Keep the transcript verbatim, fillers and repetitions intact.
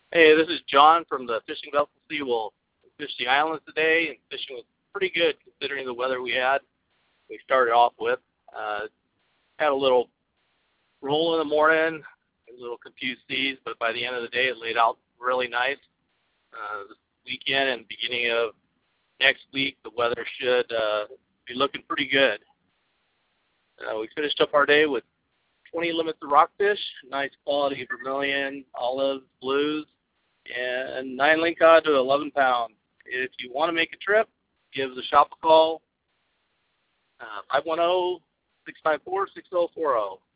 Hey, this is John from the Fishing Vessel Sea. We'll fish the islands today, and fishing was pretty good considering the weather we had. We started off with uh, had a little roll in the morning, a little confused seas, but by the end of the day, it laid out really nice. Uh, this weekend and beginning of next week, the weather should uh, be looking pretty good. Uh, we finished up our day with twenty limits of rockfish, nice quality Vermilion, olives, blues, and nine lingcod to eleven pounds. If you want to make a trip, give the shop a call, uh, five one zero, six nine four, six zero four zero.